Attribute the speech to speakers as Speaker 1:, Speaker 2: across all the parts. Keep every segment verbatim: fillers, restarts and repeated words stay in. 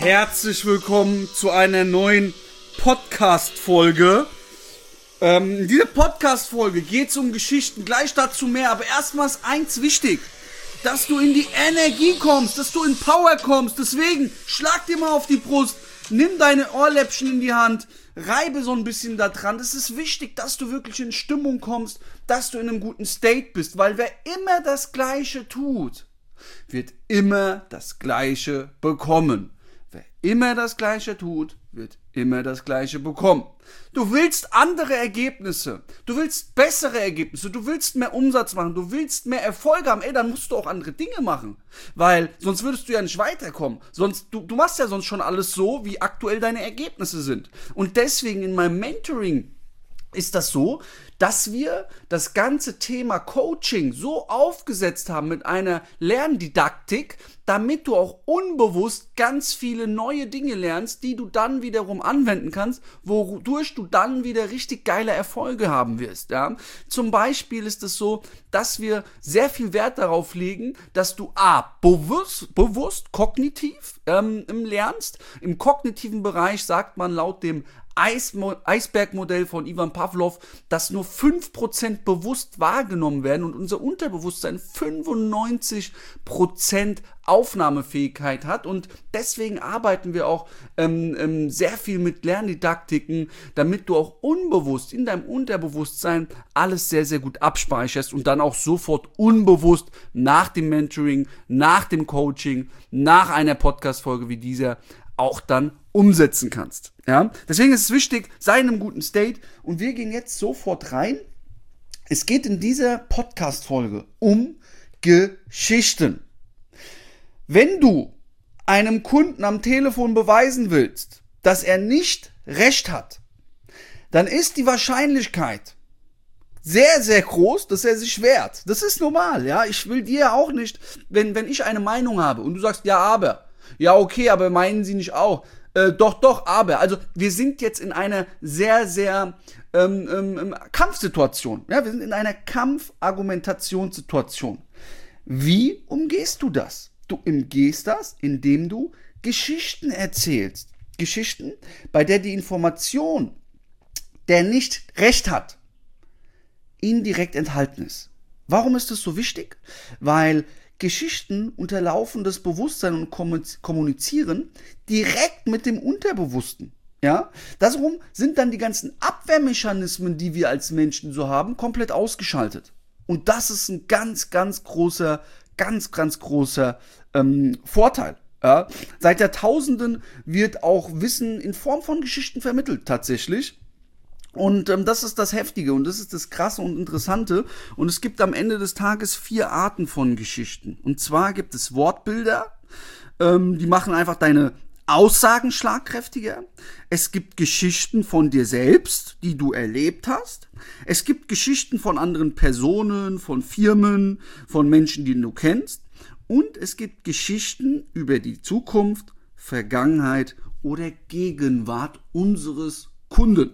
Speaker 1: Herzlich willkommen zu einer neuen Podcast-Folge. Ähm, in dieser Podcast-Folge geht es um Geschichten, gleich dazu mehr, aber erstmal ist eins wichtig, dass du in die Energie kommst, dass du in Power kommst. Deswegen schlag dir mal auf die Brust, nimm deine Ohrläppchen in die Hand, reibe so ein bisschen da dran. Es ist wichtig, dass du wirklich in Stimmung kommst, dass du in einem guten State bist, weil wer immer das Gleiche tut, wird immer das Gleiche bekommen. Wer immer das Gleiche tut, wird immer das Gleiche bekommen. Du willst andere Ergebnisse, du willst bessere Ergebnisse, du willst mehr Umsatz machen, du willst mehr Erfolge haben, ey, dann musst du auch andere Dinge machen, weil sonst würdest du ja nicht weiterkommen. Sonst, du, du machst ja sonst schon alles so, wie aktuell deine Ergebnisse sind. Und deswegen in meinem Mentoring ist das so, dass wir das ganze Thema Coaching so aufgesetzt haben mit einer Lerndidaktik, damit du auch unbewusst ganz viele neue Dinge lernst, die du dann wiederum anwenden kannst, wodurch du dann wieder richtig geile Erfolge haben wirst. Ja? Zum Beispiel ist es so, dass wir sehr viel Wert darauf legen, dass du a. bewusst, bewusst kognitiv ähm, lernst. Im kognitiven Bereich sagt man laut dem Eismo- Eisbergmodell von Ivan Pavlov, dass nur fünf Prozent bewusst wahrgenommen werden und unser Unterbewusstsein fünfundneunzig Prozent Aufnahmefähigkeit hat, und deswegen arbeiten wir auch ähm, ähm, sehr viel mit Lerndidaktiken, damit du auch unbewusst in deinem Unterbewusstsein alles sehr, sehr gut abspeicherst und dann auch sofort unbewusst nach dem Mentoring, nach dem Coaching, nach einer Podcast-Folge wie dieser auch dann umsetzen kannst. Ja? Deswegen ist es wichtig, sei in einem guten State, und wir gehen jetzt sofort rein. Es geht in dieser Podcast-Folge um Geschichten. Wenn du einem Kunden am Telefon beweisen willst, dass er nicht recht hat, dann ist die Wahrscheinlichkeit sehr, sehr groß, dass er sich wehrt. Das ist normal, ja. Ich will dir auch nicht, wenn, wenn ich eine Meinung habe und du sagst, ja, aber, ja, okay, aber meinen Sie nicht auch? Äh, doch, doch, aber. Also wir sind jetzt in einer sehr, sehr ähm, ähm, Kampfsituation. Ja, wir sind in einer Kampfargumentationssituation. Wie umgehst du das? Du umgehst das, indem du Geschichten erzählst. Geschichten, bei der die Information, der nicht recht hat, indirekt enthalten ist. Warum ist das so wichtig? Weil Geschichten unterlaufen das Bewusstsein und kommunizieren direkt mit dem Unterbewussten. Ja? Darum sind dann die ganzen Abwehrmechanismen, die wir als Menschen so haben, komplett ausgeschaltet. Und das ist ein ganz, ganz großer, ganz, ganz großer ähm, Vorteil. Ja? Seit Jahrtausenden wird auch Wissen in Form von Geschichten vermittelt, tatsächlich. Und ähm, das ist das Heftige und das ist das Krasse und Interessante. Und es gibt am Ende des Tages vier Arten von Geschichten. Und zwar gibt es Wortbilder, ähm, die machen einfach deine Aussagen schlagkräftiger. Es gibt Geschichten von dir selbst, die du erlebt hast. Es gibt Geschichten von anderen Personen, von Firmen, von Menschen, die du kennst. Und es gibt Geschichten über die Zukunft, Vergangenheit oder Gegenwart unseres Kunden.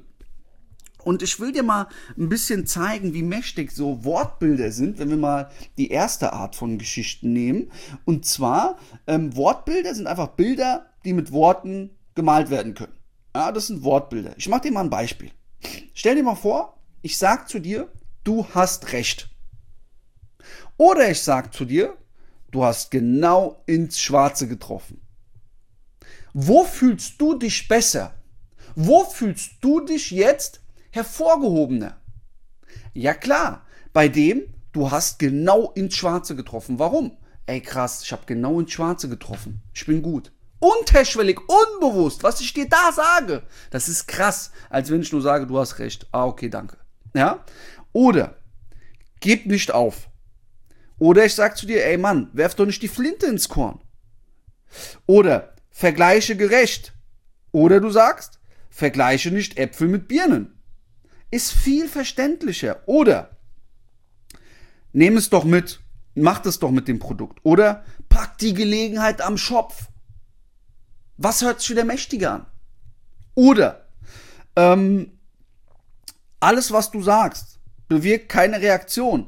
Speaker 1: Und ich will dir mal ein bisschen zeigen, wie mächtig so Wortbilder sind, wenn wir mal die erste Art von Geschichten nehmen. Und zwar, ähm, Wortbilder sind einfach Bilder, die mit Worten gemalt werden können. Ja, das sind Wortbilder. Ich mache dir mal ein Beispiel. Stell dir mal vor, ich sage zu dir, du hast recht. Oder ich sage zu dir, du hast genau ins Schwarze getroffen. Wo fühlst du dich besser? Wo fühlst du dich jetzt hervorgehobener? Ja klar, bei dem, du hast genau ins Schwarze getroffen. Warum? Ey krass, ich habe genau ins Schwarze getroffen. Ich bin gut. Unterschwellig, unbewusst, was ich dir da sage. Das ist krass, als wenn ich nur sage, du hast recht. Ah, okay, danke. Ja? Oder, gib nicht auf. Oder ich sag zu dir, ey Mann, werf doch nicht die Flinte ins Korn. Oder, vergleiche gerecht. Oder du sagst, vergleiche nicht Äpfel mit Birnen. Ist viel verständlicher. Oder nehm es doch mit, mach es doch mit dem Produkt. Oder pack die Gelegenheit am Schopf. Was hört sich wieder mächtiger an? Oder ähm, alles, was du sagst, bewirkt keine Reaktion.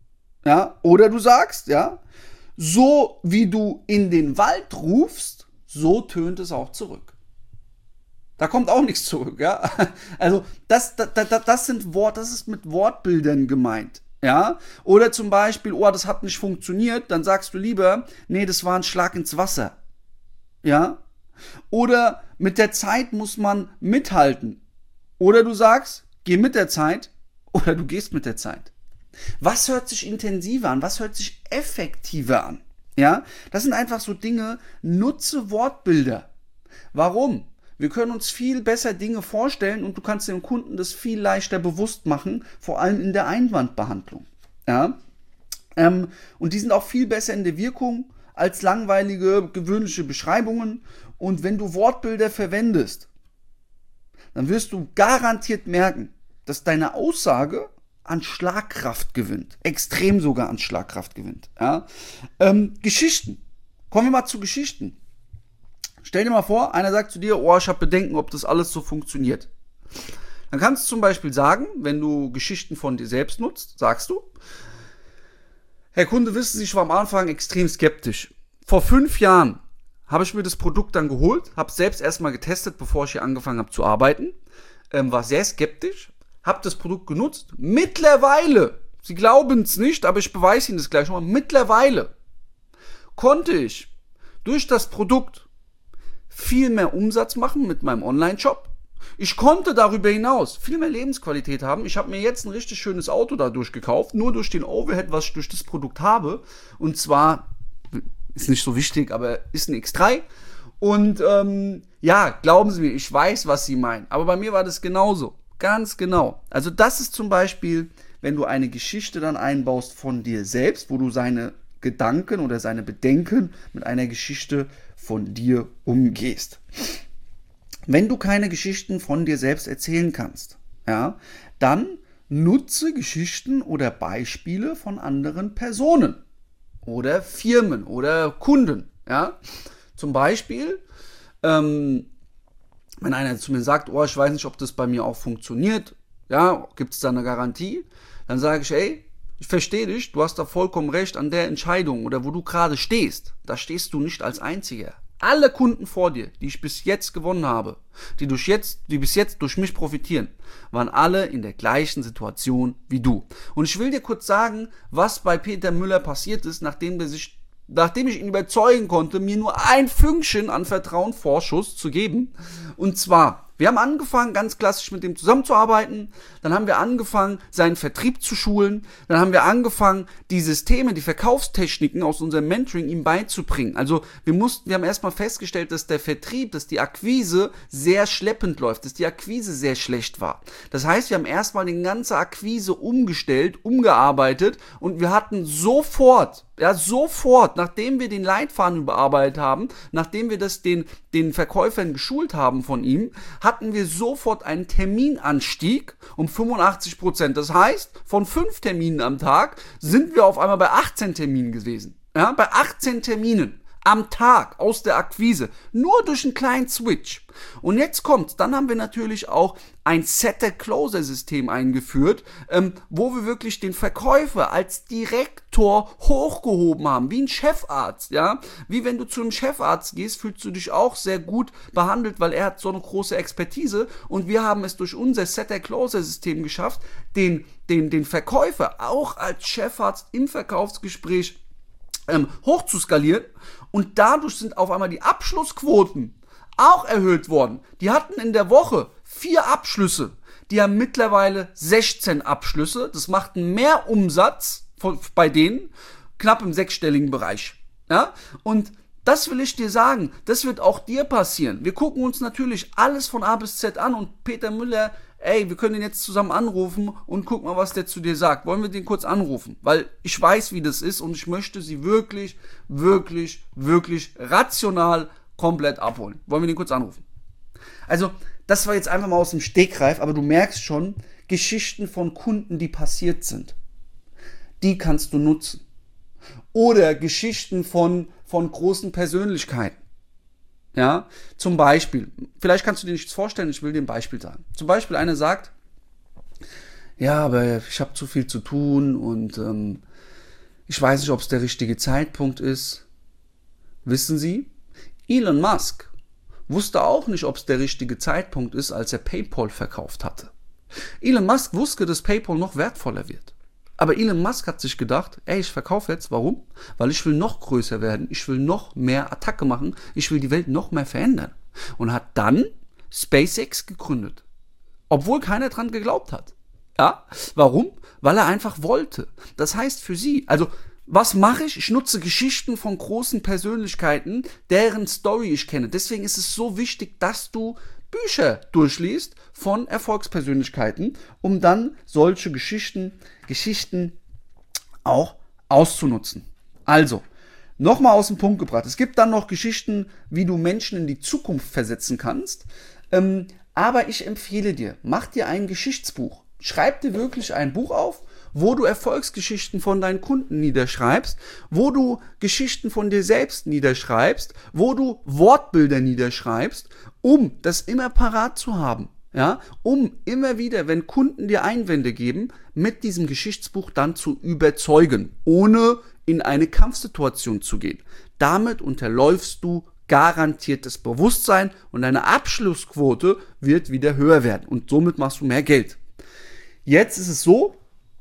Speaker 1: Ja? Oder du sagst, ja, so wie du in den Wald rufst, so tönt es auch zurück. Da kommt auch nichts zurück, ja. Also das, das, das, das sind Wort, das ist mit Wortbildern gemeint, ja. Oder zum Beispiel, oh, das hat nicht funktioniert, dann sagst du lieber, nee, das war ein Schlag ins Wasser, ja. Oder mit der Zeit muss man mithalten. Oder du sagst, geh mit der Zeit, oder du gehst mit der Zeit. Was hört sich intensiver an? Was hört sich effektiver an? Ja, das sind einfach so Dinge, nutze Wortbilder. Warum? Wir können uns viel besser Dinge vorstellen und du kannst dem Kunden das viel leichter bewusst machen, vor allem in der Einwandbehandlung. Ja? Ähm, und die sind auch viel besser in der Wirkung als langweilige, gewöhnliche Beschreibungen. Und wenn du Wortbilder verwendest, dann wirst du garantiert merken, dass deine Aussage an Schlagkraft gewinnt. Extrem sogar an Schlagkraft gewinnt. Ja? Ähm, Geschichten. Kommen wir mal zu Geschichten. Stell dir mal vor, einer sagt zu dir, oh, ich habe Bedenken, ob das alles so funktioniert. Dann kannst du zum Beispiel sagen, wenn du Geschichten von dir selbst nutzt, sagst du, Herr Kunde, wissen Sie, ich war am Anfang extrem skeptisch. Vor fünf Jahren habe ich mir das Produkt dann geholt, habe es selbst erstmal getestet, bevor ich hier angefangen habe zu arbeiten, ähm, war sehr skeptisch, habe das Produkt genutzt. Mittlerweile, Sie glauben es nicht, aber ich beweise Ihnen das gleich nochmal, mittlerweile konnte ich durch das Produkt viel mehr Umsatz machen mit meinem Online-Shop. Ich konnte darüber hinaus viel mehr Lebensqualität haben. Ich habe mir jetzt ein richtig schönes Auto dadurch gekauft, nur durch den Overhead, was ich durch das Produkt habe. Und zwar, ist nicht so wichtig, aber ist ein X drei. Und ähm, ja, glauben Sie mir, ich weiß, was Sie meinen. Aber bei mir war das genauso. Ganz genau. Also das ist zum Beispiel, wenn du eine Geschichte dann einbaust von dir selbst, wo du seine Gedanken oder seine Bedenken mit einer Geschichte von dir umgehst. Wenn du keine Geschichten von dir selbst erzählen kannst, ja, dann nutze Geschichten oder Beispiele von anderen Personen oder Firmen oder Kunden. Ja. Zum Beispiel, ähm, wenn einer zu mir sagt, oh, ich weiß nicht, ob das bei mir auch funktioniert, ja, gibt es da eine Garantie, dann sage ich, ey, ich verstehe dich, du hast da vollkommen recht an der Entscheidung oder wo du gerade stehst. Da stehst du nicht als Einziger. Alle Kunden vor dir, die ich bis jetzt gewonnen habe, die, durch jetzt, die bis jetzt durch mich profitieren, waren alle in der gleichen Situation wie du. Und ich will dir kurz sagen, was bei Peter Müller passiert ist, nachdem der sich, nachdem ich ihn überzeugen konnte, mir nur ein Fünkchen an Vertrauen Vorschuss zu geben. Und zwar, wir haben angefangen, ganz klassisch mit dem zusammenzuarbeiten. Dann haben wir angefangen, seinen Vertrieb zu schulen. Dann haben wir angefangen, die Systeme, die Verkaufstechniken aus unserem Mentoring ihm beizubringen. Also wir mussten, wir haben erstmal festgestellt, dass der Vertrieb, dass die Akquise sehr schleppend läuft, dass die Akquise sehr schlecht war. Das heißt, wir haben erstmal die ganze Akquise umgestellt, umgearbeitet und wir hatten sofort, ja sofort, nachdem wir den Leitfaden überarbeitet haben, nachdem wir das den, den Verkäufern geschult haben von ihm, hatten wir sofort einen Terminanstieg um fünfundachtzig Prozent. Das heißt, von fünf Terminen am Tag sind wir auf einmal bei achtzehn Terminen gewesen. Ja, bei achtzehn Terminen am Tag aus der Akquise. Nur durch einen kleinen Switch. Und jetzt kommt's. Dann haben wir natürlich auch ein Setter-Closer-System eingeführt, ähm, wo wir wirklich den Verkäufer als Direktor hochgehoben haben, wie ein Chefarzt, ja. Wie wenn du zu einem Chefarzt gehst, fühlst du dich auch sehr gut behandelt, weil er hat so eine große Expertise und wir haben es durch unser Setter-Closer-System geschafft, den, den, den Verkäufer auch als Chefarzt im Verkaufsgespräch ähm, hochzuskalieren und dadurch sind auf einmal die Abschlussquoten auch erhöht worden. Die hatten in der Woche vier Abschlüsse. Die haben mittlerweile sechzehn Abschlüsse. Das macht einen Mehrumsatz von, bei denen, knapp im sechsstelligen Bereich. Ja? Und das will ich dir sagen. Das wird auch dir passieren. Wir gucken uns natürlich alles von A bis Z an und Peter Müller, ey, wir können ihn jetzt zusammen anrufen und guck mal, was der zu dir sagt. Wollen wir den kurz anrufen? Weil ich weiß, wie das ist und ich möchte sie wirklich, wirklich, wirklich rational komplett abholen. Wollen wir den kurz anrufen? Also, das war jetzt einfach mal aus dem Stegreif, aber du merkst schon, Geschichten von Kunden, die passiert sind, die kannst du nutzen. Oder Geschichten von, von großen Persönlichkeiten. Ja, zum Beispiel, vielleicht kannst du dir nichts vorstellen, ich will dir ein Beispiel sagen. Zum Beispiel einer sagt, ja, aber ich habe zu viel zu tun und ähm, ich weiß nicht, ob es der richtige Zeitpunkt ist. Wissen Sie, Elon Musk wusste auch nicht, ob es der richtige Zeitpunkt ist, als er PayPal verkauft hatte. Elon Musk wusste, dass PayPal noch wertvoller wird. Aber Elon Musk hat sich gedacht, ey, ich verkaufe jetzt. Warum? Weil ich will noch größer werden. Ich will noch mehr Attacke machen. Ich will die Welt noch mehr verändern. Und hat dann SpaceX gegründet. Obwohl keiner dran geglaubt hat. Ja? Warum? Weil er einfach wollte. Das heißt für sie, also was mache ich? Ich nutze Geschichten von großen Persönlichkeiten, deren Story ich kenne. Deswegen ist es so wichtig, dass du Bücher durchliest von Erfolgspersönlichkeiten, um dann solche Geschichten, Geschichten auch auszunutzen. Also, nochmal aus dem Punkt gebracht. Es gibt dann noch Geschichten, wie du Menschen in die Zukunft versetzen kannst. Ähm, aber ich empfehle dir, mach dir ein Geschichtsbuch. Schreib dir wirklich ein Buch auf, wo du Erfolgsgeschichten von deinen Kunden niederschreibst, wo du Geschichten von dir selbst niederschreibst, wo du Wortbilder niederschreibst, um das immer parat zu haben. Ja, um immer wieder, wenn Kunden dir Einwände geben, mit diesem Geschichtsbuch dann zu überzeugen, ohne in eine Kampfsituation zu gehen. Damit unterläufst du garantiert das Bewusstsein und deine Abschlussquote wird wieder höher werden und somit machst du mehr Geld. Jetzt ist es so,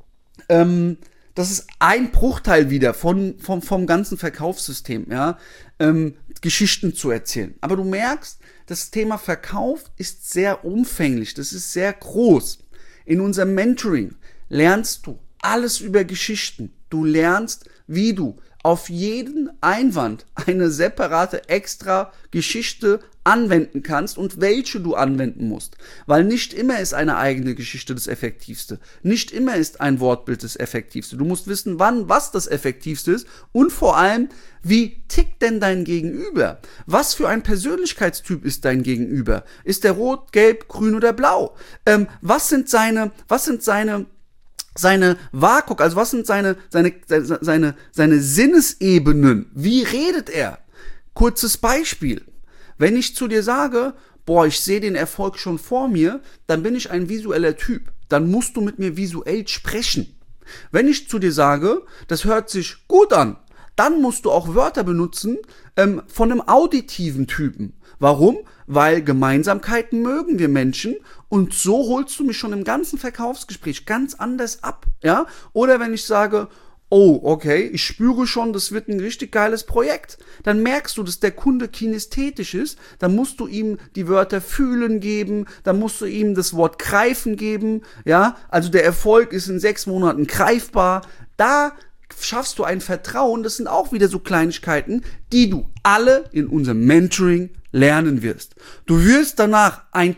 Speaker 1: ähm, das ist ein Bruchteil wieder von, vom, vom ganzen Verkaufssystem, ja, ähm, Geschichten zu erzählen. Aber du merkst, das Thema Verkauf ist sehr umfänglich, das ist sehr groß. In unserem Mentoring lernst du alles über Geschichten. Du lernst, wie du auf jeden Einwand eine separate extra Geschichte anwenden kannst und welche du anwenden musst. Weil nicht immer ist eine eigene Geschichte das Effektivste. Nicht immer ist ein Wortbild das Effektivste. Du musst wissen, wann was das Effektivste ist und vor allem, wie tickt denn dein Gegenüber? Was für ein Persönlichkeitstyp ist dein Gegenüber? Ist der rot, gelb, grün oder blau? Ähm, was sind seine, was sind seine seine Wahrguck, also was sind seine, seine, seine, seine Sinnesebenen? Wie redet er? Kurzes Beispiel. Wenn ich zu dir sage, boah, ich sehe den Erfolg schon vor mir, dann bin ich ein visueller Typ. Dann musst du mit mir visuell sprechen. Wenn ich zu dir sage, das hört sich gut an, dann musst du auch Wörter benutzen ähm, von einem auditiven Typen. Warum? Weil Gemeinsamkeiten mögen wir Menschen und so holst du mich schon im ganzen Verkaufsgespräch ganz anders ab, ja? Oder wenn ich sage, oh, okay, ich spüre schon, das wird ein richtig geiles Projekt, dann merkst du, dass der Kunde kinästhetisch ist, dann musst du ihm die Wörter fühlen geben, dann musst du ihm das Wort greifen geben, ja? Also der Erfolg ist in sechs Monaten greifbar, da schaffst du ein Vertrauen, das sind auch wieder so Kleinigkeiten, die du alle in unserem Mentoring lernen wirst. Du wirst danach ein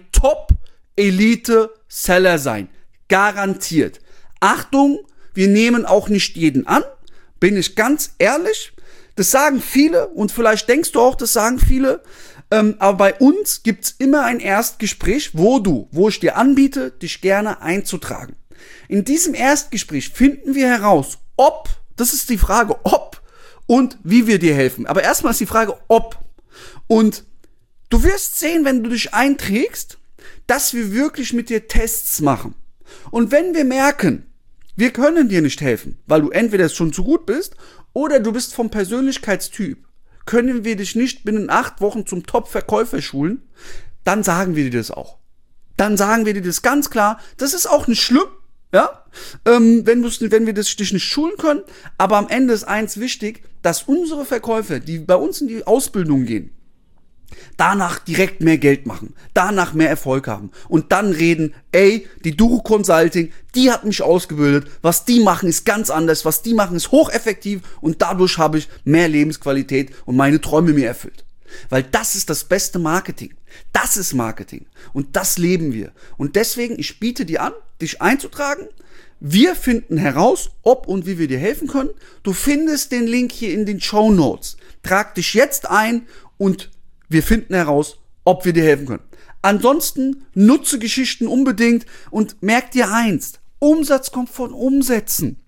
Speaker 1: Top-Elite-Seller sein. Garantiert. Achtung, wir nehmen auch nicht jeden an, bin ich ganz ehrlich. Das sagen viele und vielleicht denkst du auch, das sagen viele. Ähm, aber bei uns gibt's immer ein Erstgespräch, wo du, wo ich dir anbiete, dich gerne einzutragen. In diesem Erstgespräch finden wir heraus, ob, das ist die Frage, ob und wie wir dir helfen. Aber erstmal ist die Frage, ob. Und du wirst sehen, wenn du dich einträgst, dass wir wirklich mit dir Tests machen. Und wenn wir merken, wir können dir nicht helfen, weil du entweder schon zu gut bist oder du bist vom Persönlichkeitstyp, können wir dich nicht binnen acht Wochen zum Top-Verkäufer schulen, dann sagen wir dir das auch. Dann sagen wir dir das ganz klar, das ist auch nicht schlimm, ja, ähm, wenn, wenn wir das, dich nicht schulen können, aber am Ende ist eins wichtig, dass unsere Verkäufer, die bei uns in die Ausbildung gehen, danach direkt mehr Geld machen, danach mehr Erfolg haben und dann reden, ey, die Duro Consulting, die hat mich ausgebildet, was die machen ist ganz anders, was die machen ist hocheffektiv und dadurch habe ich mehr Lebensqualität und meine Träume mir erfüllt. Weil das ist das beste Marketing. Das ist Marketing. Und das leben wir. Und deswegen, ich biete dir an, dich einzutragen. Wir finden heraus, ob und wie wir dir helfen können. Du findest den Link hier in den Shownotes. Trag dich jetzt ein und wir finden heraus, ob wir dir helfen können. Ansonsten nutze Geschichten unbedingt und merk dir eins. Umsatz kommt von Umsätzen.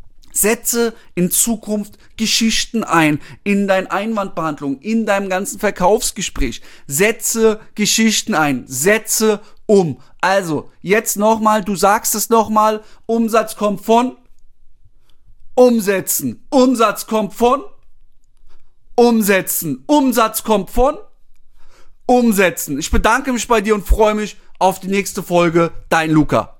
Speaker 1: Setze in Zukunft Geschichten ein, in deine Einwandbehandlung, in deinem ganzen Verkaufsgespräch. Setze Geschichten ein, setze um. Also, jetzt nochmal, du sagst es nochmal, Umsatz kommt von Umsätzen. Umsatz kommt von umsetzen. Umsatz kommt von umsetzen. Ich bedanke mich bei dir und freue mich auf die nächste Folge. Dein Luca.